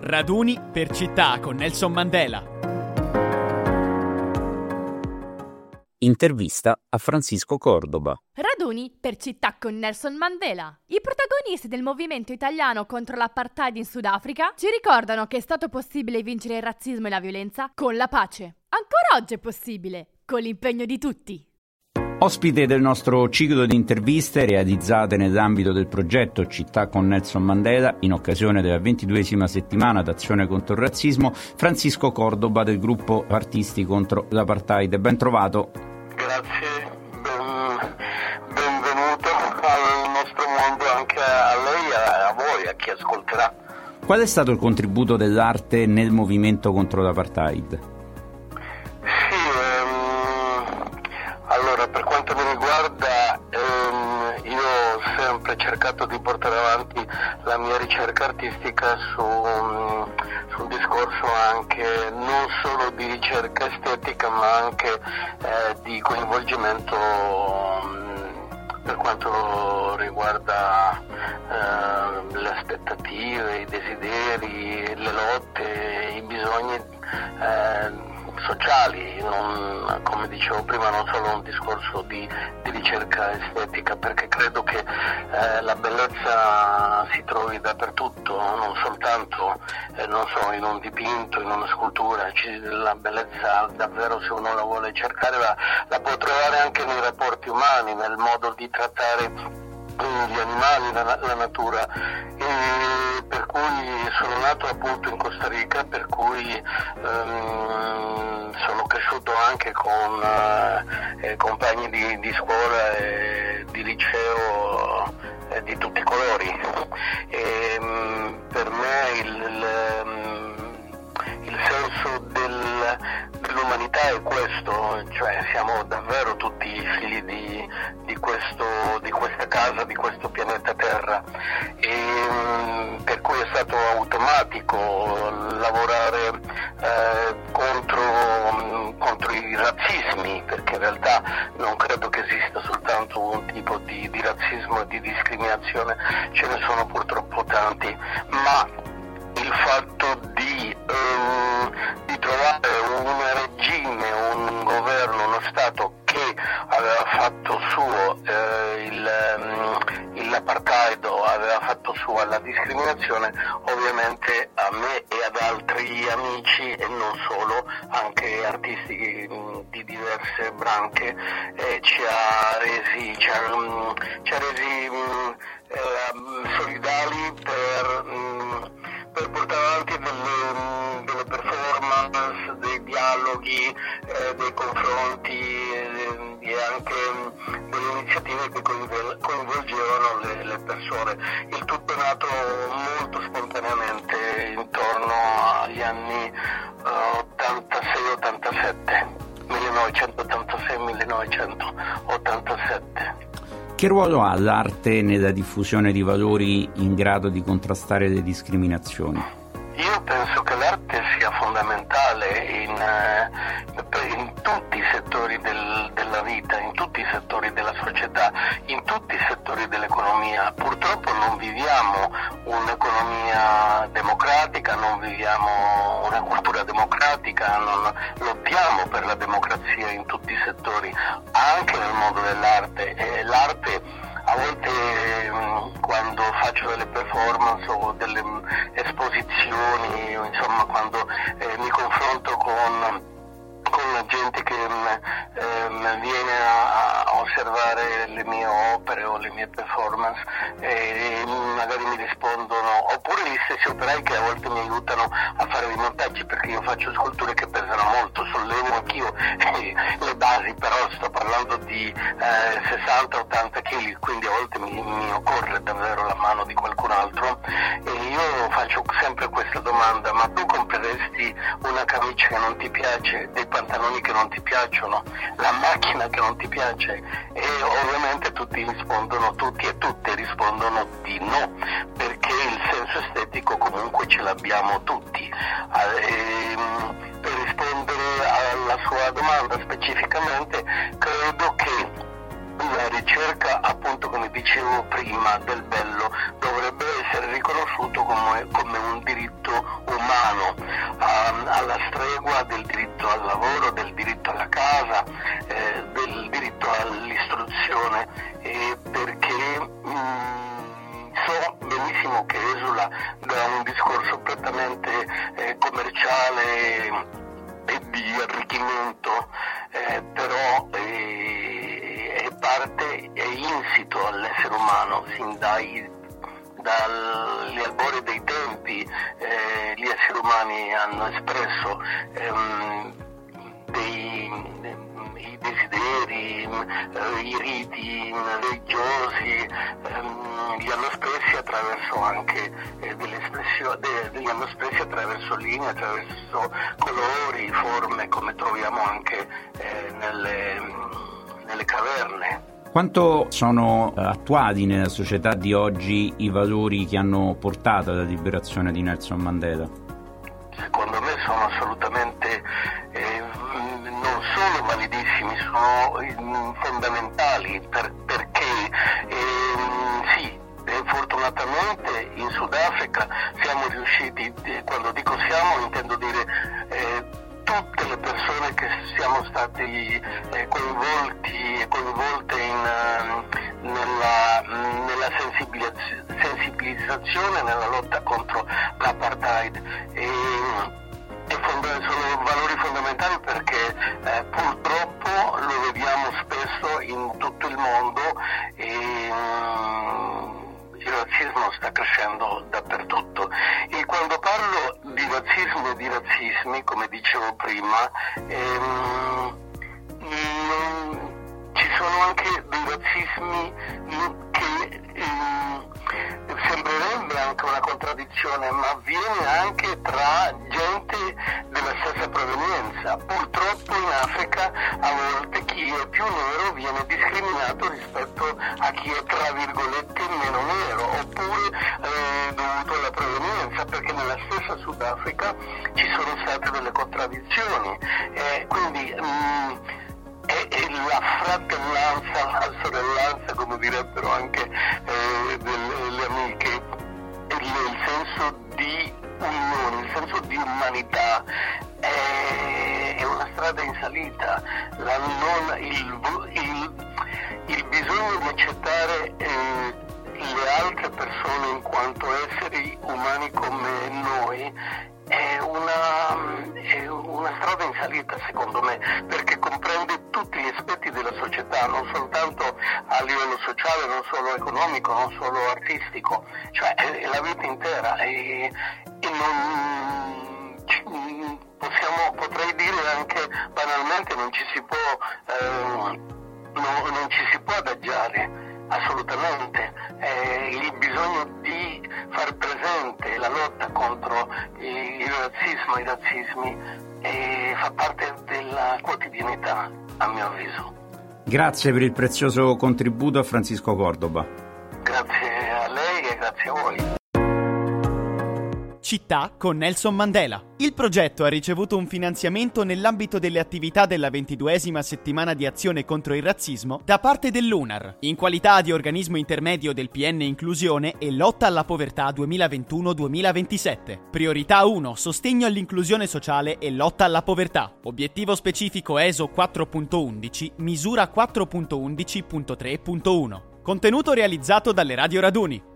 Raduni per città con Nelson Mandela. Intervista a Francisco Cordoba. Raduni per città con Nelson Mandela. I protagonisti del movimento italiano contro l'apartheid in Sudafrica ci ricordano che è stato possibile vincere il razzismo e la violenza con la pace. Ancora oggi è possibile, con l'impegno di tutti. Ospite del nostro ciclo di interviste realizzate nell'ambito del progetto Città con Nelson Mandela in occasione della 22esima settimana d'azione contro il razzismo, Francisco Cordoba del gruppo Artisti contro l'apartheid. Ben trovato. Grazie, benvenuto al nostro mondo, anche a lei e a voi, a chi ascolterà. Qual è stato il contributo dell'arte nel movimento contro l'apartheid? Allora, per quanto mi riguarda, io ho sempre cercato di portare avanti la mia ricerca artistica su un discorso anche non solo di ricerca estetica, ma anche di coinvolgimento per quanto riguarda le aspettative, i desideri, le lotte, i bisogni sociali, come dicevo prima, non solo un discorso di ricerca estetica, perché credo che la bellezza si trovi dappertutto, non soltanto in un dipinto, in una scultura. La bellezza davvero, se uno la vuole cercare, la può trovare anche nei rapporti umani, nel modo di trattare gli animali, la natura, e per cui sono nato appunto in Costa Rica, per cui sono cresciuto anche con compagni di scuola e di liceo di tutti i colori, e per me il senso dell'umanità è questo, cioè siamo davvero tutti figli di questa casa, di questo pianeta Terra, e per cui è stato automatico lavorare contro i razzismi, perché in realtà non credo che esista soltanto un tipo di razzismo e di discriminazione, ce ne sono purtroppo tanti, ma il fatto di trovare un regime, un governo, uno Stato che aveva fatto suo l'apartheid, o aveva fatto sua la discriminazione, ovviamente a me e ad altri amici, e non solo, anche artisti di diverse branche, ci ha resi solidali per portare avanti delle performance, dei dialoghi, dei confronti e anche delle iniziative che coinvolgevano le persone. Il tutto è nato molto spontaneamente intorno agli anni 86-87, 1986-1987. Che ruolo ha l'arte nella diffusione di valori in grado di contrastare le discriminazioni? Io penso che l'arte sia fondamentale in tutti i settori della vita, in tutti i settori della società, in tutti i settori dell'economia. Purtroppo non viviamo un'economia democratica, non viviamo una cultura democratica, non lottiamo per la democrazia in tutti i settori, anche nel mondo dell'arte. E l'arte, a volte quando faccio delle performance o delle esposizioni, insomma quando mi confronto con la gente che viene a osservare le mie opere o le mie performance, e magari mi rispondono, oppure gli stessi operai che a volte mi aiutano a fare dei montaggi, perché io faccio sculture che pesano molto, sollevo anch'io le basi, però sto parlando di 60-80 kg, quindi a volte mi occorre davvero la mano di qualcun altro, e io faccio sempre questa domanda: ma tu compreresti una camicia che non ti piace, dei pantaloni che non ti piacciono, la macchina che non ti piace? E ovviamente tutti e tutte rispondono di no, perché il senso estetico comunque ce l'abbiamo tutti. Per rispondere alla sua domanda specificamente, credo che la ricerca, appunto come dicevo prima, del bello dovrebbe essere riconosciuto come un diritto umano umano, alla stregua del diritto al lavoro, del diritto alla casa, del diritto all'istruzione, perché so benissimo che esula da un discorso prettamente commerciale e di arricchimento, però è parte, è insito all'essere umano sin dagli albori dei tempi. Gli esseri umani hanno espresso i desideri, i riti religiosi, li hanno espressi attraverso anche li hanno espressi attraverso linee, attraverso colori, forme, come troviamo anche nelle caverne. Quanto sono attuati nella società di oggi i valori che hanno portato alla liberazione di Nelson Mandela? Secondo me sono assolutamente non solo validissimi, sono fondamentali perché sì, fortunatamente in Sudafrica siamo riusciti, quando dico siamo intendo dire tutte le persone che siamo stati coinvolti e coinvolte nella sensibilizzazione, nella lotta contro l'apartheid. Sono valori fondamentali perché purtroppo lo vediamo spesso in tutto il mondo e il razzismo sta crescendo dappertutto. E quando parlo di razzismo e di razzismi, come dicevo prima, ci sono anche dei razzismi che sembrerebbe anche una contraddizione, ma avviene anche tra gente della stessa provenienza. Purtroppo in Africa a volte chi è più nero viene discriminato rispetto a chi è tra virgolette meno nero, oppure dovuto alla provenienza, perché nella stessa Sudafrica ci sono state delle contraddizioni, quindi la fratellanza, la sorellanza, come direbbero anche le amiche, il senso di unione, il senso di umanità è una strada in salita. Il bisogno di accettare le altre persone in quanto esseri umani come noi è una strada in salita, secondo me, perché comprende tutti gli aspetti della società, non soltanto a livello sociale, non solo economico, non solo artistico, cioè è la vita intera e potrei dire anche banalmente non ci si può adagiare assolutamente. Il bisogno di far presente la lotta contro il razzismo e i razzismi fa parte della quotidianità, a mio avviso. Grazie per il prezioso contributo a Francisco Cordoba. Grazie a lei e grazie a voi. Città con Nelson Mandela. Il progetto ha ricevuto un finanziamento nell'ambito delle attività della 22esima settimana di azione contro il razzismo da parte dell'UNAR, in qualità di organismo intermedio del PN Inclusione e lotta alla povertà 2021-2027. Priorità 1. Sostegno all'inclusione sociale e lotta alla povertà. Obiettivo specifico ESO 4.11, misura 4.11.3.1. Contenuto realizzato dalle Radio Raduni.